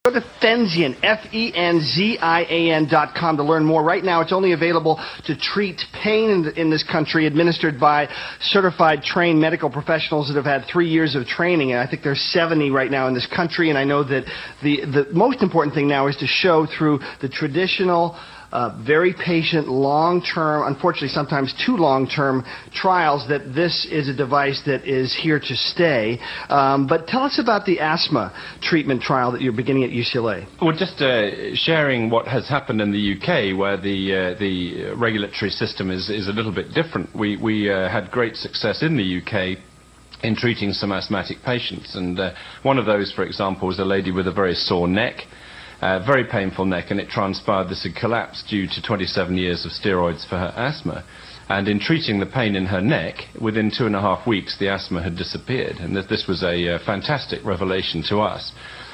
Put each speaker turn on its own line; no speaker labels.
Go to Fenzian, Fenzian.com to learn more. Right now, it's only available to treat pain in this country, administered by certified, trained medical professionals that have had 3 years of training. And I think there's 70 right now in this country. And I know that the most important thing now is to show through the traditional, very patient, long-term, unfortunately sometimes too long-term trials that this is a device that is here to stay. But tell us about the asthma treatment trial that you're beginning at UCLA.
Well, just sharing what has happened in the UK, where the regulatory system is a little bit different. We had great success in the UK in treating some asthmatic patients, and one of those, for example, was a lady with a very sore neck. Very painful neck, and it transpired this had collapsed due to 27 years of steroids for her asthma. And in treating the pain in her neck, within 2.5 weeks the asthma had disappeared, and this was a fantastic revelation to us.